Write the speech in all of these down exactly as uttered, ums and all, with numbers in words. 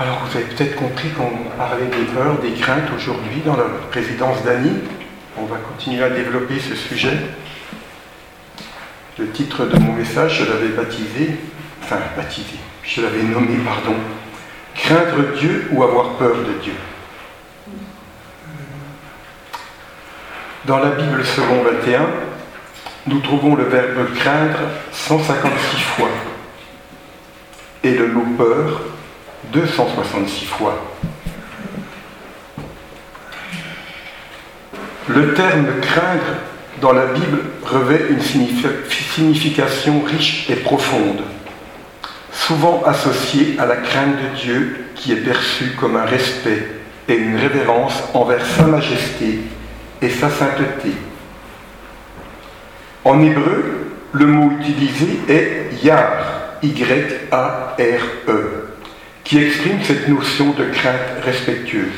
Alors vous avez peut-être compris qu'on parlait des peurs, des craintes aujourd'hui dans la résidence d'Annie. On va continuer à développer ce sujet. Le titre de mon message, je l'avais baptisé, enfin baptisé, je l'avais nommé, pardon, « Craindre Dieu ou avoir peur de Dieu ». Dans la Bible second vingt et un, nous trouvons le verbe « craindre » cent cinquante-six fois et le mot « peur » deux cent soixante-six fois. Le terme « craindre » dans la Bible revêt une signification riche et profonde, souvent associée à la crainte de Dieu qui est perçue comme un respect et une révérence envers sa majesté et sa sainteté. En hébreu, le mot utilisé est « yar », Y A R E, qui exprime cette notion de crainte respectueuse.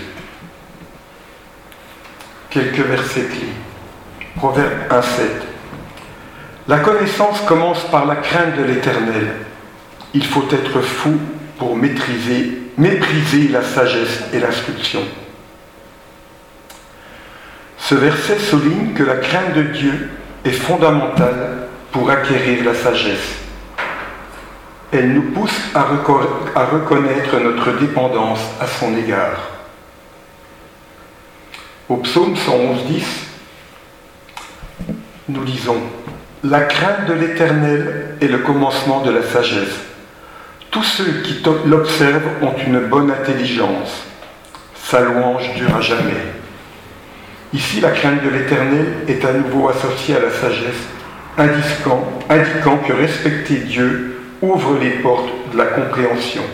Quelques versets clés. Proverbe un sept. La connaissance commence par la crainte de l'Éternel. Il faut être fou pour maîtriser, mépriser la sagesse et l'instruction. Ce verset souligne que la crainte de Dieu est fondamentale pour acquérir la sagesse. Elle nous pousse à, reco- à reconnaître notre dépendance à son égard. Au psaume cent onze dix, nous lisons « La crainte de l'Éternel est le commencement de la sagesse. Tous ceux qui l'observent ont une bonne intelligence. Sa louange dure à jamais. » Ici, la crainte de l'Éternel est à nouveau associée à la sagesse, indiquant, indiquant que respecter Dieu ouvre les portes de la compréhension.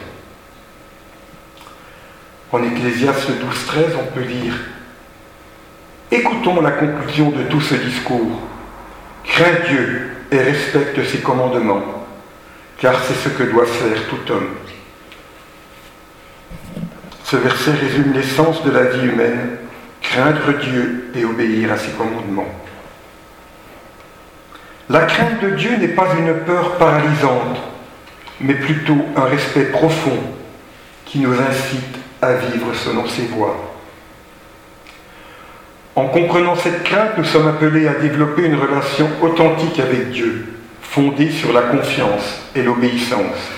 En Ecclésiaste douze treize, on peut lire « Écoutons la conclusion de tout ce discours. Crains Dieu et respecte ses commandements, car c'est ce que doit faire tout homme. » Ce verset résume l'essence de la vie humaine, craindre Dieu et obéir à ses commandements. La crainte de Dieu n'est pas une peur paralysante, mais plutôt un respect profond qui nous incite à vivre selon ses voies. En comprenant cette crainte, nous sommes appelés à développer une relation authentique avec Dieu, fondée sur la confiance et l'obéissance.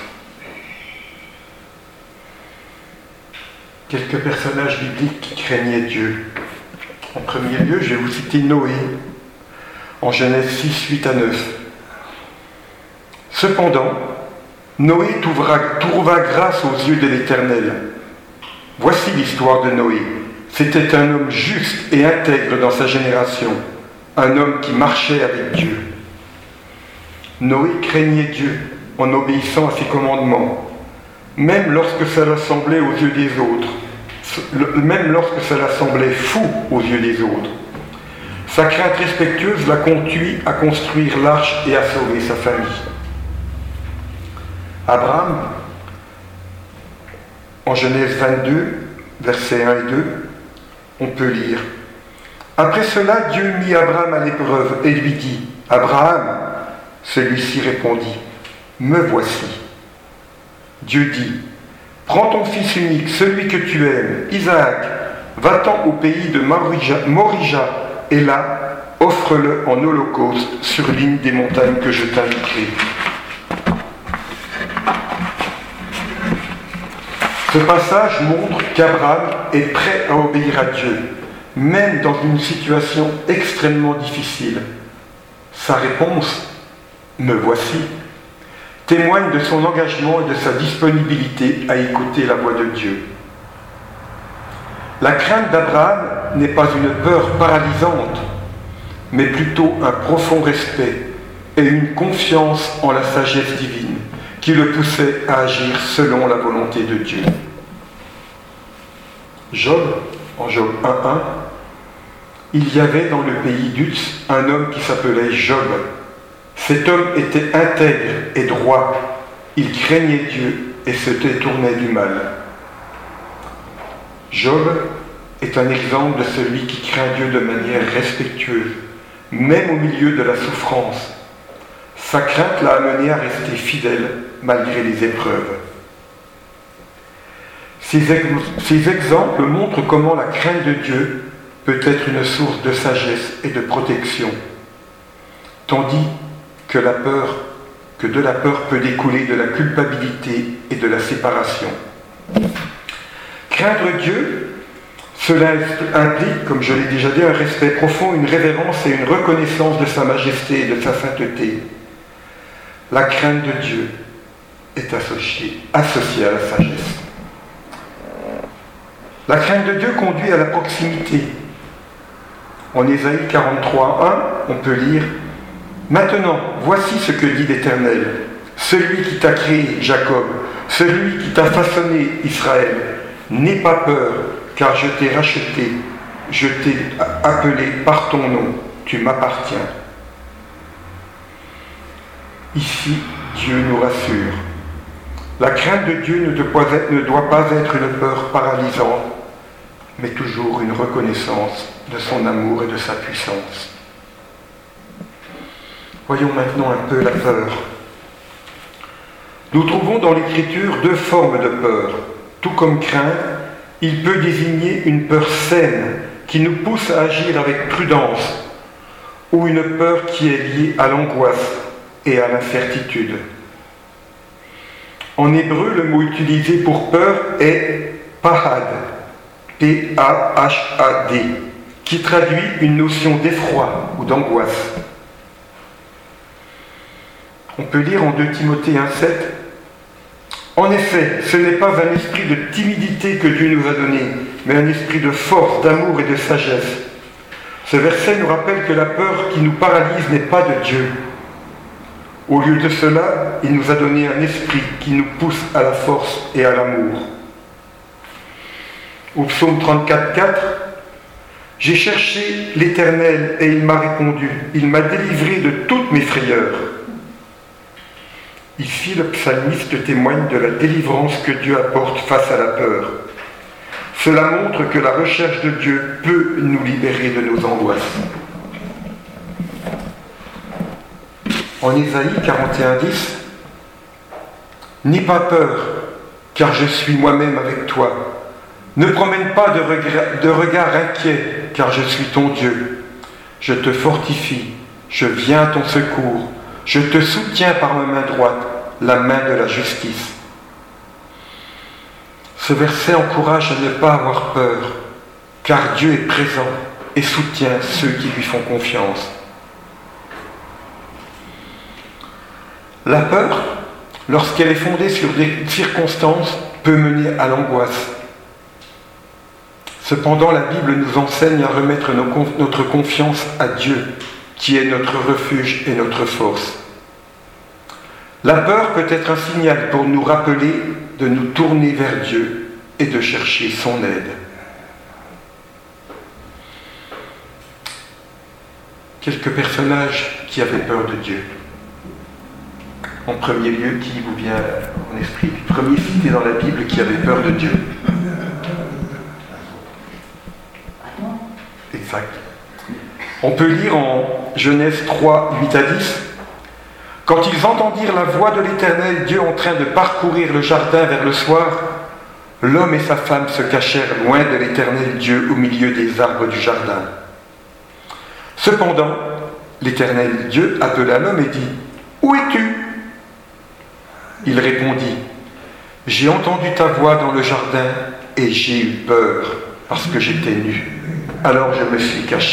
Quelques personnages bibliques qui craignaient Dieu. En premier lieu, je vais vous citer Noé, en Genèse six, huit à neuf. Cependant, Noé trouva, trouva grâce aux yeux de l'Éternel. Voici l'histoire de Noé. C'était un homme juste et intègre dans sa génération, un homme qui marchait avec Dieu. Noé craignait Dieu en obéissant à ses commandements, même lorsque cela semblait aux yeux des autres, même lorsque cela semblait fou aux yeux des autres. Sa crainte respectueuse l'a conduit à construire l'arche et à sauver sa famille. Abraham, en Genèse vingt-deux, versets un et deux, on peut lire « Après cela, Dieu mit Abraham à l'épreuve et lui dit « Abraham !» Celui-ci répondit « Me voici. » Dieu dit « Prends ton fils unique, celui que tu aimes, Isaac, va-t'en au pays de Morija, et là, offre-le en holocauste sur l'une des montagnes que je t'indiquerai. » Ce passage montre qu'Abraham est prêt à obéir à Dieu, même dans une situation extrêmement difficile. Sa réponse, « Me voici », témoigne de son engagement et de sa disponibilité à écouter la voix de Dieu. La crainte d'Abraham n'est pas une peur paralysante, mais plutôt un profond respect et une confiance en la sagesse divine qui le poussait à agir selon la volonté de Dieu. Job, en Job un un, il y avait dans le pays d'Uz un homme qui s'appelait Job. Cet homme était intègre et droit, il craignait Dieu et se détournait du mal. Job est un exemple de celui qui craint Dieu de manière respectueuse, même au milieu de la souffrance. Sa crainte l'a amené à rester fidèle malgré les épreuves. Ces, ex ces exemples montrent comment la crainte de Dieu peut être une source de sagesse et de protection, tandis que, la peur, que de la peur peut découler de la culpabilité et de la séparation. Craindre Dieu, cela implique, comme je l'ai déjà dit, un respect profond, une révérence et une reconnaissance de sa majesté et de sa sainteté. La crainte de Dieu est associée, associée à la sagesse. La crainte de Dieu conduit à la proximité. En Ésaïe quarante-trois, un, on peut lire « Maintenant, voici ce que dit l'Éternel, celui qui t'a créé, Jacob, celui qui t'a façonné, Israël. N'aie pas peur, car je t'ai racheté, je t'ai appelé par ton nom, tu m'appartiens. » Ici, Dieu nous rassure. La crainte de Dieu ne doit pas être, ne doit pas être une peur paralysante, mais toujours une reconnaissance de son amour et de sa puissance. Voyons maintenant un peu la peur. Nous trouvons dans l'Écriture deux formes de peur. Tout comme crainte, il peut désigner une peur saine qui nous pousse à agir avec prudence, ou une peur qui est liée à l'angoisse et à l'incertitude. En hébreu, le mot utilisé pour peur est pahad, P A H A D, qui traduit une notion d'effroi ou d'angoisse. On peut lire en deux Timothée un sept, « En effet, ce n'est pas un esprit de timidité que Dieu nous a donné, mais un esprit de force, d'amour et de sagesse. » Ce verset nous rappelle que la peur qui nous paralyse n'est pas de Dieu. Au lieu de cela, il nous a donné un esprit qui nous pousse à la force et à l'amour. Au psaume trente-quatre, quatre, « J'ai cherché l'Éternel et il m'a répondu, il m'a délivré de toutes mes frayeurs. » Ici, le psalmiste témoigne de la délivrance que Dieu apporte face à la peur. Cela montre que la recherche de Dieu peut nous libérer de nos angoisses. En Ésaïe quarante et un, dix, « N'aie pas peur, car je suis moi-même avec toi. Ne promène pas de regard, de regard inquiet, car je suis ton Dieu. Je te fortifie, je viens à ton secours, je te soutiens par ma main droite, la main de la justice. » Ce verset encourage à ne pas avoir peur, car Dieu est présent et soutient ceux qui lui font confiance. La peur, lorsqu'elle est fondée sur des circonstances, peut mener à l'angoisse. Cependant, la Bible nous enseigne à remettre nos, notre confiance à Dieu, qui est notre refuge et notre force. La peur peut être un signal pour nous rappeler de nous tourner vers Dieu et de chercher son aide. Quelques personnages qui avaient peur de Dieu. En premier lieu, qui vous vient en esprit, le premier cité dans la Bible qui avait peur de Dieu? Exact. On peut lire en Genèse trois, huit à dix, « Quand ils entendirent la voix de l'Éternel Dieu en train de parcourir le jardin vers le soir, l'homme et sa femme se cachèrent loin de l'Éternel Dieu au milieu des arbres du jardin. Cependant, l'Éternel Dieu appela l'homme et dit, « Où es-tu » Il répondit, « J'ai entendu ta voix dans le jardin et j'ai eu peur parce que j'étais nu. Alors je me suis caché. »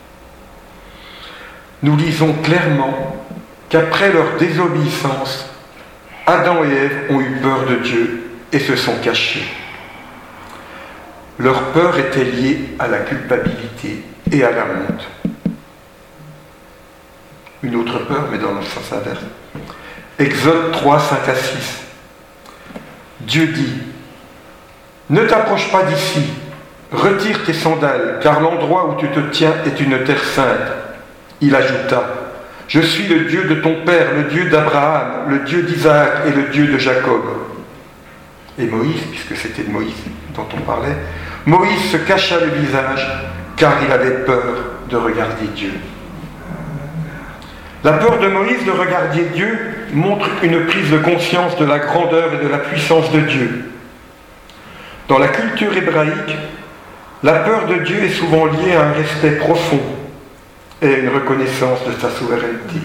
Nous lisons clairement qu'après leur désobéissance, Adam et Ève ont eu peur de Dieu et se sont cachés. Leur peur était liée à la culpabilité et à la honte. Une autre peur, mais dans le sens inverse. Exode trois, cinq à six. Dieu dit, « Ne t'approche pas d'ici, retire tes sandales, car l'endroit où tu te tiens est une terre sainte. » Il ajouta, « Je suis le Dieu de ton père, le Dieu d'Abraham, le Dieu d'Isaac et le Dieu de Jacob. » Et Moïse, puisque c'était de Moïse dont on parlait, Moïse se cacha le visage, car il avait peur de regarder Dieu. La peur de Moïse de regarder Dieu montre une prise de conscience de la grandeur et de la puissance de Dieu. Dans la culture hébraïque, la peur de Dieu est souvent liée à un respect profond et à une reconnaissance de sa souveraineté.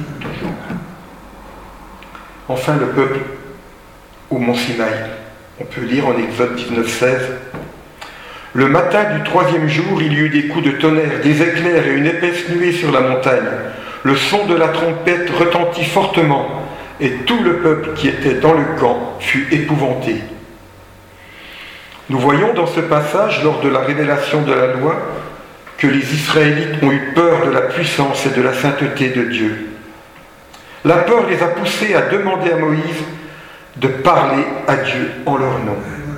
Enfin, le peuple au mont Sinaï. On peut lire en Exode dix-neuf seize. Le matin du troisième jour, il y eut des coups de tonnerre, des éclairs et une épaisse nuée sur la montagne. Le son de la trompette retentit fortement, et tout le peuple qui était dans le camp fut épouvanté. Nous voyons dans ce passage, lors de la révélation de la loi, que les Israélites ont eu peur de la puissance et de la sainteté de Dieu. La peur les a poussés à demander à Moïse de parler à Dieu en leur nom.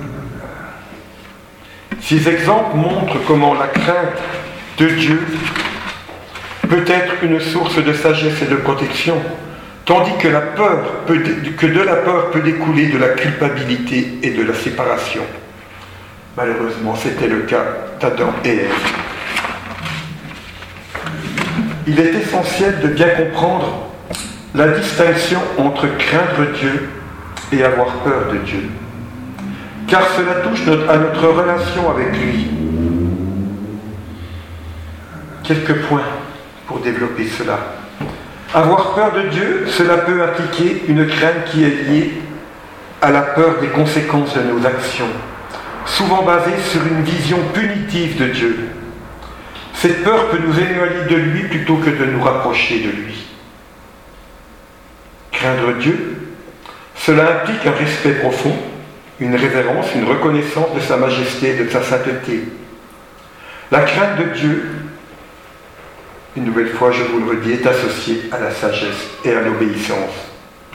Ces exemples montrent comment la crainte de Dieu peut être une source de sagesse et de protection, tandis que, la peur peut, que de la peur peut découler de la culpabilité et de la séparation. Malheureusement, c'était le cas d'Adam et Ève. Il est essentiel de bien comprendre la distinction entre craindre Dieu et avoir peur de Dieu, car cela touche notre, à notre relation avec lui. Quelques points pour développer cela. Avoir peur de Dieu, cela peut impliquer une crainte qui est liée à la peur des conséquences de nos actions, souvent basée sur une vision punitive de Dieu. Cette peur peut nous éloigner de lui plutôt que de nous rapprocher de lui. Craindre Dieu, cela implique un respect profond, une révérence, une reconnaissance de sa majesté et de sa sainteté. La crainte de Dieu, une nouvelle fois je vous le redis, est associée à la sagesse et à l'obéissance.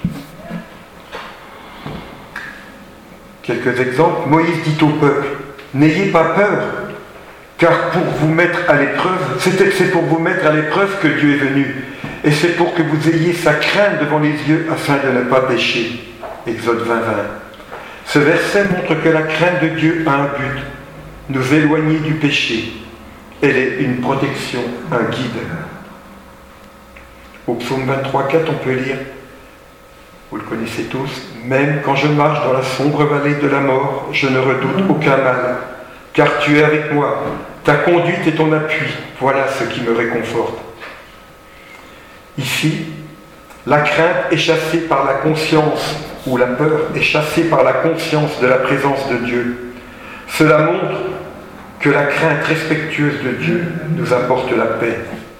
Quelques exemples. Moïse dit au peuple, « N'ayez pas peur, car pour vous mettre à l'épreuve, c'est, c'est pour vous mettre à l'épreuve que Dieu est venu, et c'est pour que vous ayez sa crainte devant les yeux afin de ne pas pécher. » Exode vingt vingt. Ce verset montre que la crainte de Dieu a un but, nous éloigner du péché. Elle est une protection, un guide. Au psaume vingt-trois quatre, on peut lire, vous le connaissez tous, « Même quand je marche dans la sombre vallée de la mort, je ne redoute aucun mal, car tu es avec moi, ta conduite et ton appui, voilà ce qui me réconforte. » Ici, la crainte est chassée par la conscience, ou la peur est chassée par la conscience de la présence de Dieu. Cela montre que la crainte respectueuse de Dieu nous apporte la paix.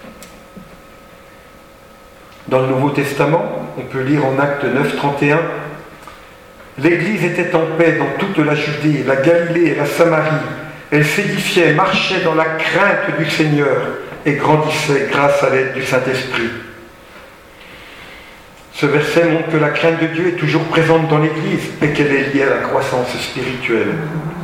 Dans le Nouveau Testament, on peut lire en Actes neuf trente et un, « L'Église était en paix dans toute la Judée, la Galilée et la Samarie. Elle s'édifiait, marchait dans la crainte du Seigneur et grandissait grâce à l'aide du Saint-Esprit. » Ce verset montre que la crainte de Dieu est toujours présente dans l'Église et qu'elle est liée à la croissance spirituelle.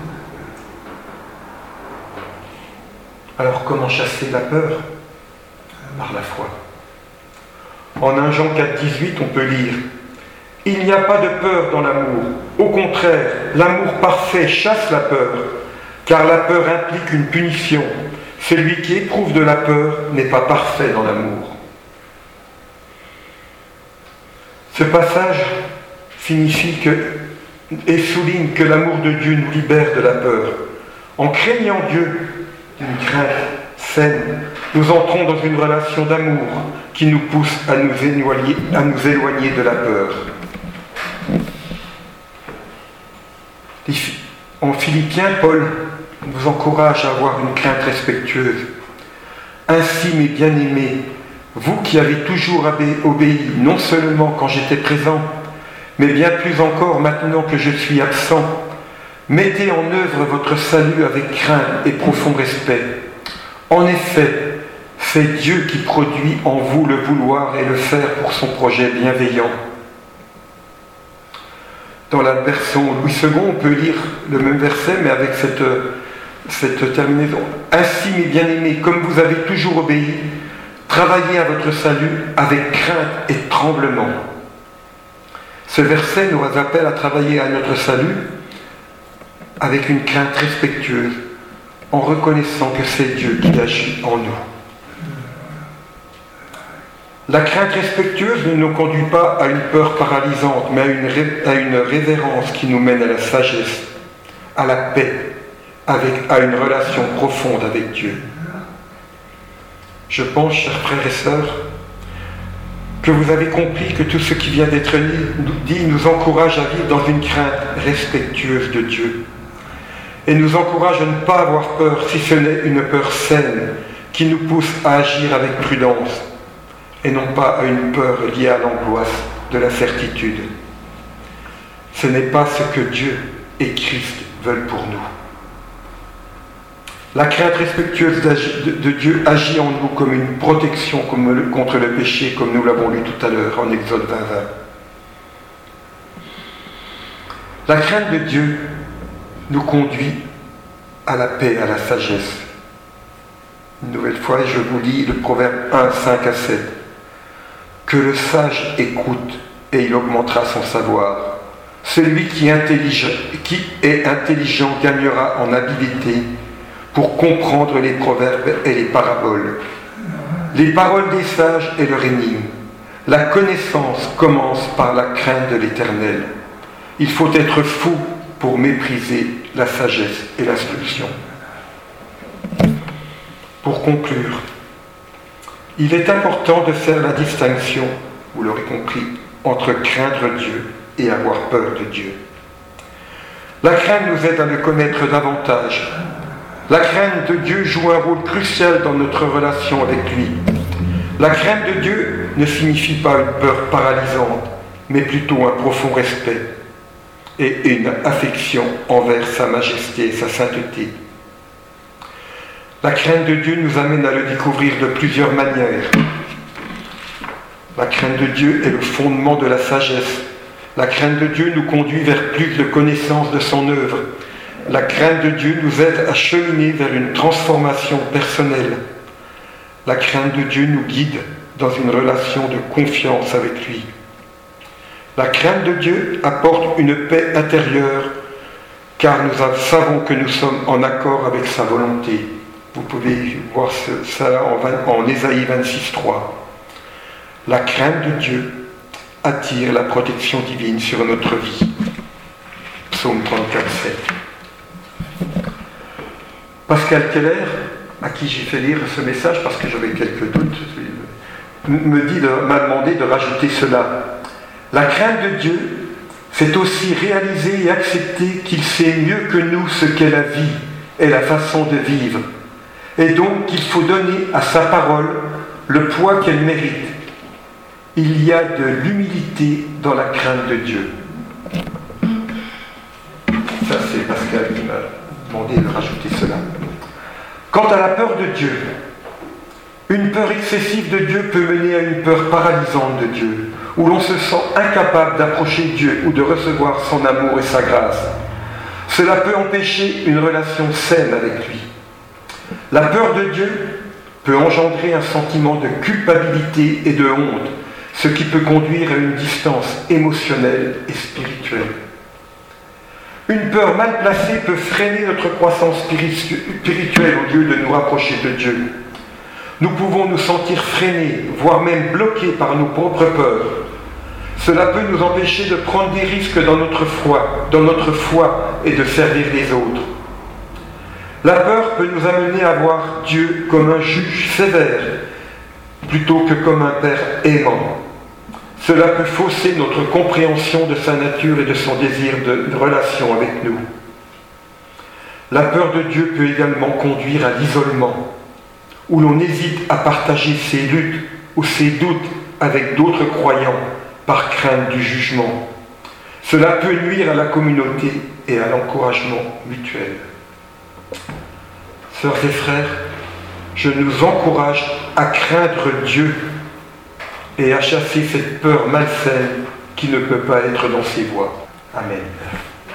Alors comment chasser la peur? Par la foi. En premier Jean quatre dix-huit, on peut lire « Il n'y a pas de peur dans l'amour. Au contraire, l'amour parfait chasse la peur, car la peur implique une punition. Celui qui éprouve de la peur n'est pas parfait dans l'amour. » Ce passage signifie que, et souligne que l'amour de Dieu nous libère de la peur. En craignant Dieu, une crainte saine, nous entrons dans une relation d'amour qui nous pousse à nous éloigner, à nous éloigner de la peur. En Philippiens, Paul nous encourage à avoir une crainte respectueuse. Ainsi, mes bien-aimés, vous qui avez toujours obéi, non seulement quand j'étais présent, mais bien plus encore maintenant que je suis absent, mettez en œuvre votre salut avec crainte et profond respect. En effet, c'est Dieu qui produit en vous le vouloir et le faire pour son projet bienveillant. Dans la version Louis second, on peut lire le même verset, mais avec cette, cette terminaison. Ainsi, mes bien-aimés, comme vous avez toujours obéi, travaillez à votre salut avec crainte et tremblement. Ce verset nous appelle à travailler à notre salut avec une crainte respectueuse, en reconnaissant que c'est Dieu qui agit en nous. La crainte respectueuse ne nous conduit pas à une peur paralysante, mais à une, ré, à une révérence qui nous mène à la sagesse, à la paix avec, à une relation profonde avec Dieu. Je pense, chers frères et sœurs, que vous avez compris que tout ce qui vient d'être dit nous encourage à vivre dans une crainte respectueuse de Dieu et nous encourage à ne pas avoir peur, si ce n'est une peur saine qui nous pousse à agir avec prudence et non pas à une peur liée à l'angoisse de l'incertitude. Ce n'est pas ce que Dieu et Christ veulent pour nous. La crainte respectueuse de Dieu agit en nous comme une protection contre le péché, comme nous l'avons lu tout à l'heure en Exode vingt vingt. La crainte de Dieu nous conduit à la paix, à la sagesse. Une nouvelle fois, je vous lis le Proverbe un, cinq à sept. Que le sage écoute et il augmentera son savoir. Celui qui est intelligent, qui est intelligent gagnera en habileté pour comprendre les proverbes et les paraboles. Les paroles des sages est leur énigme. La connaissance commence par la crainte de l'Éternel. Il faut être fou pour mépriser la sagesse et l'instruction. Pour conclure, il est important de faire la distinction, vous l'aurez compris, entre craindre Dieu et avoir peur de Dieu. La crainte nous aide à le connaître davantage. La crainte de Dieu joue un rôle crucial dans notre relation avec lui. La crainte de Dieu ne signifie pas une peur paralysante, mais plutôt un profond respect et une affection envers sa majesté et sa sainteté. La crainte de Dieu nous amène à le découvrir de plusieurs manières. La crainte de Dieu est le fondement de la sagesse. La crainte de Dieu nous conduit vers plus de connaissance de son œuvre. La crainte de Dieu nous aide à cheminer vers une transformation personnelle. La crainte de Dieu nous guide dans une relation de confiance avec lui. La crainte de Dieu apporte une paix intérieure, car nous savons que nous sommes en accord avec sa volonté. Vous pouvez voir ça en Ésaïe vingt-six, trois. La crainte de Dieu attire la protection divine sur notre vie. Psaume trente-quatre, sept. Pascal Keller, à qui j'ai fait lire ce message parce que j'avais quelques doutes, me dit, m'a demandé de rajouter cela. La crainte de Dieu, c'est aussi réaliser et accepter qu'il sait mieux que nous ce qu'est la vie et la façon de vivre, et donc qu'il faut donner à sa parole le poids qu'elle mérite. Il y a de l'humilité dans la crainte de Dieu. Ça, c'est Pascal qui m'a demandé de rajouter cela. Quant à la peur de Dieu, une peur excessive de Dieu peut mener à une peur paralysante de Dieu, où l'on se sent incapable d'approcher Dieu ou de recevoir son amour et sa grâce. Cela peut empêcher une relation saine avec lui. La peur de Dieu peut engendrer un sentiment de culpabilité et de honte, ce qui peut conduire à une distance émotionnelle et spirituelle. Une peur mal placée peut freiner notre croissance spirituelle au lieu de nous rapprocher de Dieu. Nous pouvons nous sentir freinés, voire même bloqués par nos propres peurs. Cela peut nous empêcher de prendre des risques dans notre foi, dans notre foi et de servir les autres. La peur peut nous amener à voir Dieu comme un juge sévère, plutôt que comme un Père aimant. Cela peut fausser notre compréhension de sa nature et de son désir de relation avec nous. La peur de Dieu peut également conduire à l'isolement, où l'on hésite à partager ses luttes ou ses doutes avec d'autres croyants par crainte du jugement. Cela peut nuire à la communauté et à l'encouragement mutuel. Sœurs et frères, je nous encourage à craindre Dieu et à chasser cette peur malsaine qui ne peut pas être dans ses voies. Amen.